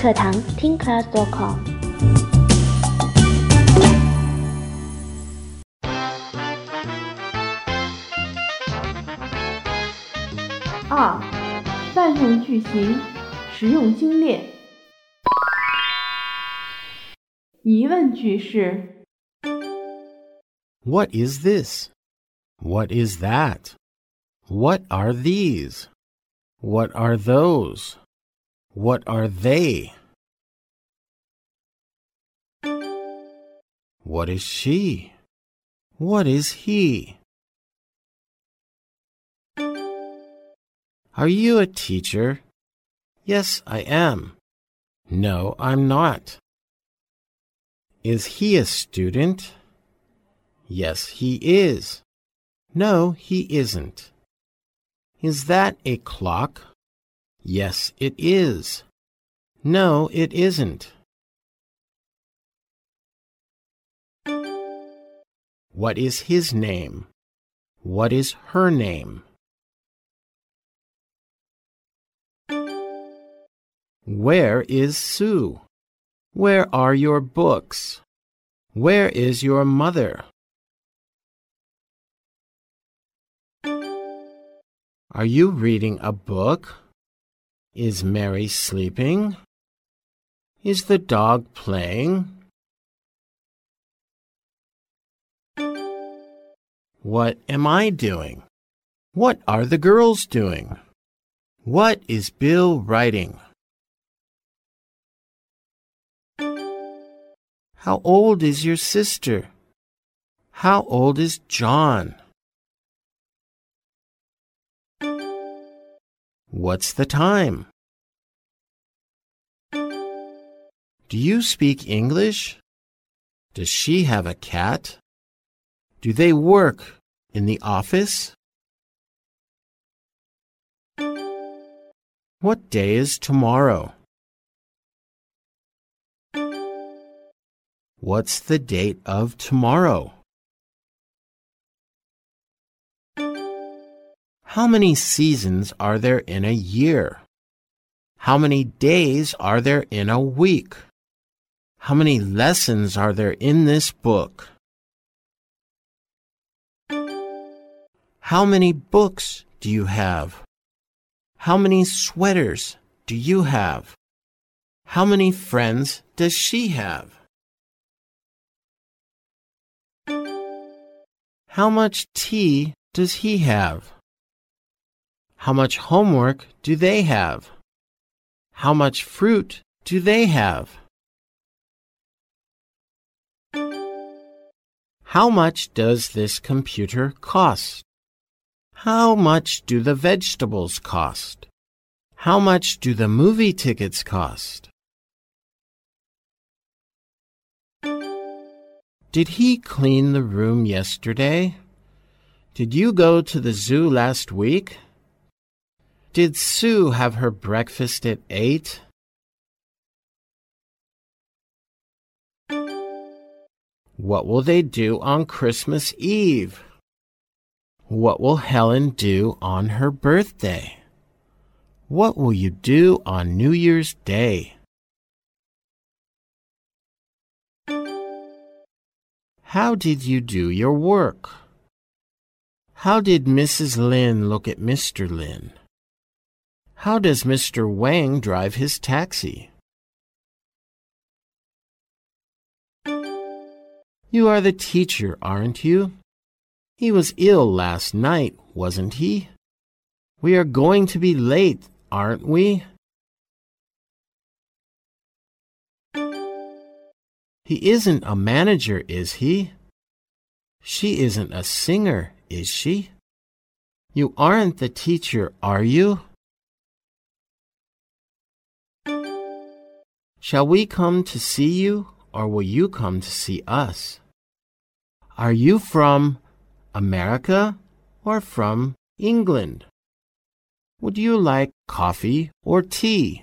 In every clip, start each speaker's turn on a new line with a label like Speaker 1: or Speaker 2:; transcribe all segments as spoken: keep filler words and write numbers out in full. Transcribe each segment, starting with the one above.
Speaker 1: 课堂 听 class dot com。
Speaker 2: 二、泛用句型，实用精炼。疑问句式
Speaker 3: What is this? What is that? What are these? What are those? What are they? What is she? What is he? Are you a teacher? Yes, I am. No, I'm not. Is he a student? Yes, he is. No, he isn't. Is that a clock? Yes, it is. No, it isn't. What is his name? What is her name? Where is Sue? Where are your books? Where is your mother? Are you reading a book? Is Mary sleeping? Is the dog playing? What am I doing? What are the girls doing? What is Bill writing? How old is your sister? How old is John? What's the time? Do you speak English? Does she have a cat? Do they work in the office? What day is tomorrow? What's the date of tomorrow? How many seasons are there in a year? How many days are there in a week? How many lessons are there in this book? How many books do you have? How many sweaters do you have? How many friends does she have? How much tea does he have? How much homework do they have? How much fruit do they have? How much does this computer cost? How much do the vegetables cost? How much do the movie tickets cost? Did he clean the room yesterday? Did you go to the zoo last week? Did Sue have her breakfast at eight? What will they do on Christmas Eve? What will Helen do on her birthday? What will you do on New Year's Day? How did you do your work? How did Missus Lin look at Mister Lin? How does Mister Wang drive his taxi? You are the teacher, aren't you? He was ill last night, wasn't he? We are going to be late, aren't we? He isn't a manager, is he? She isn't a singer, is she? You aren't the teacher, are you? Shall we come to see you, or will you come to see us? Are you from America or from England? Would you like coffee or tea?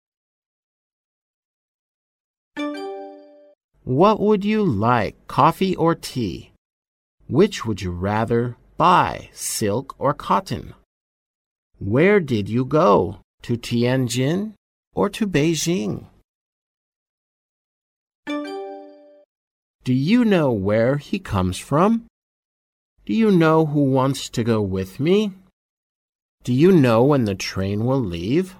Speaker 3: What would you like, coffee or tea? Which would you rather buy, silk or cotton? Where did you go, to Tianjin or to Beijing? Do you know where he comes from? Do you know who wants to go with me? Do you know when the train will leave?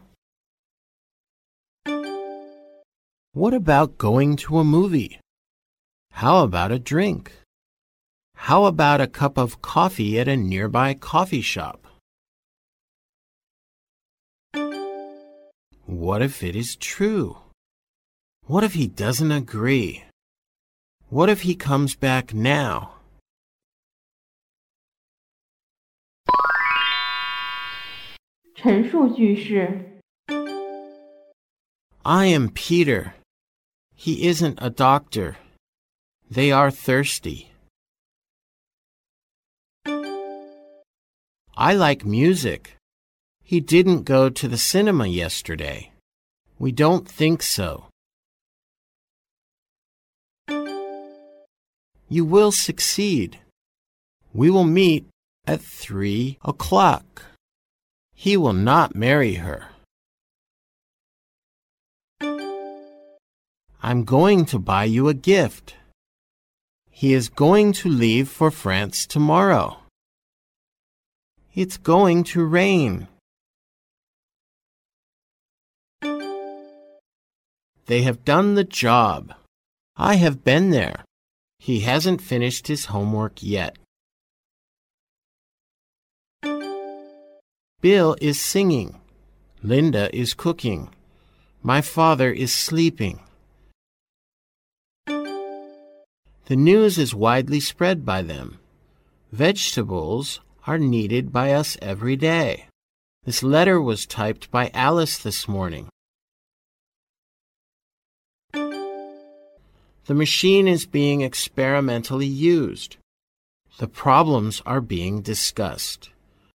Speaker 3: What about going to a movie? How about a drink? How about a cup of coffee at a nearby coffee shop? What if it is true? What if he doesn't agree? What if he comes back now?
Speaker 2: 陈述句式
Speaker 3: I am Peter. He isn't a doctor. They are thirsty. I like music. He didn't go to the cinema yesterday. We don't think so. You will succeed. We will meet at three o'clock. He will not marry her. I'm going to buy you a gift. He is going to leave for France tomorrow. It's going to rain. They have done the job. I have been there. He hasn't finished his homework yet. Bill is singing. Linda is cooking. My father is sleeping. The news is widely spread by them. Vegetables are needed by us every day. This letter was typed by Alice this morning. The machine is being experimentally used. The problems are being discussed.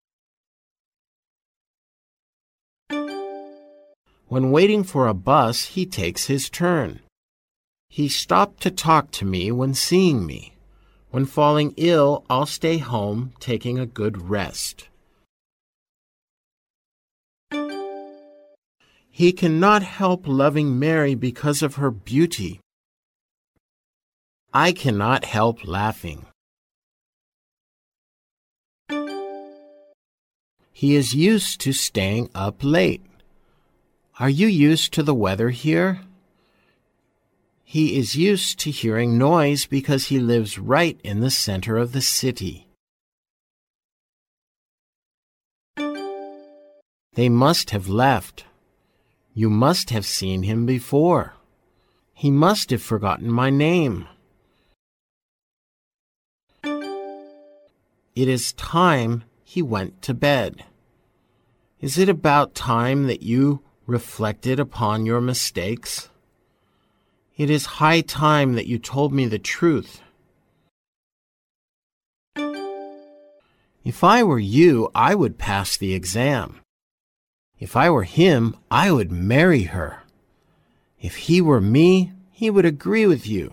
Speaker 3: When waiting for a bus, he takes his turn. He stopped to talk to me when seeing me. When falling ill, I'll stay home taking a good rest. He cannot help loving Mary because of her beauty. I cannot help laughing. He is used to staying up late. Are you used to the weather here? He is used to hearing noise because he lives right in the center of the city. They must have left. You must have seen him before. He must have forgotten my name. It is time he went to bed. Is it about time that you reflected upon your mistakes? It is high time that you told me the truth. If I were you, I would pass the exam. If I were him, I would marry her. If he were me, he would agree with you.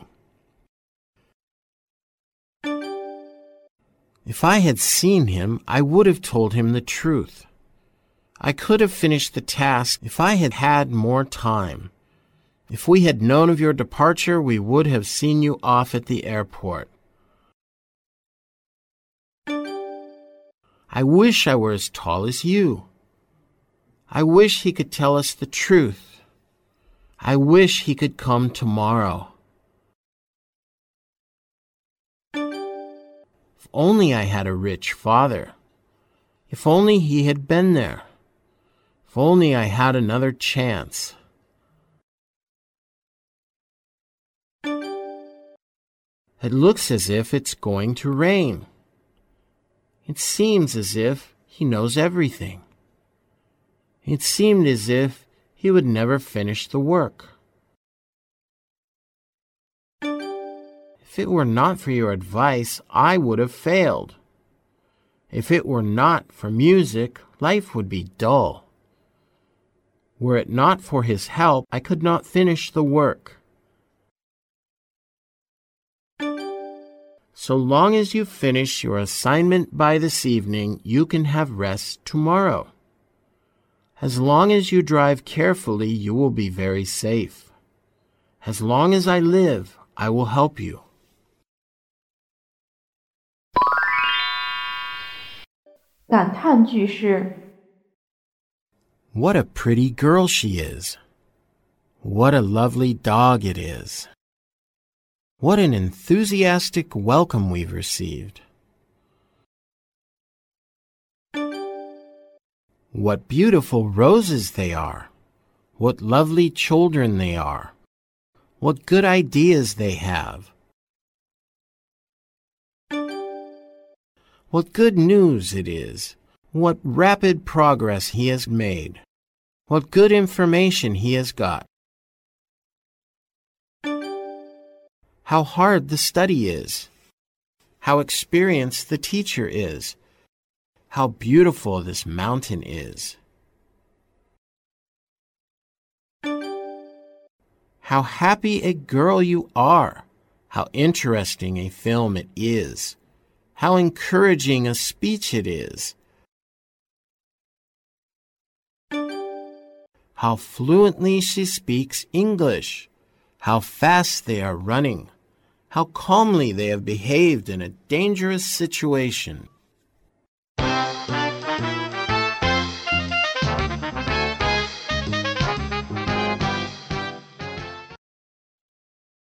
Speaker 3: If I had seen him, I would have told him the truth. I could have finished the task if I had had more time. If we had known of your departure, we would have seen you off at the airport. I wish I were as tall as you. I wish he could tell us the truth. I wish he could come tomorrow. If only I had a rich father. If only he had been there. If only I had another chance. It looks as if it's going to rain. It seems as if he knows everything. It seemed as if he would never finish the work. If it were not for your advice, I would have failed. If it were not for music, life would be dull. Were it not for his help, I could not finish the work. So long as you finish your assignment by this evening, you can have rest tomorrow. As long as you drive carefully, you will be very safe. As long as I live, I will help you.
Speaker 2: 感叹句是
Speaker 3: What a pretty girl she is. What a lovely dog it is. What an enthusiastic welcome we've received. What beautiful roses they are. What lovely children they are. What good ideas they have. What good news it is. What rapid progress he has made. What good information he has got. How hard the study is. How experienced the teacher is. How beautiful this mountain is. How happy a girl you are. How interesting a film it is. How encouraging a speech it is. How fluently she speaks English. How fast they are running. How calmly they have behaved in a dangerous situation.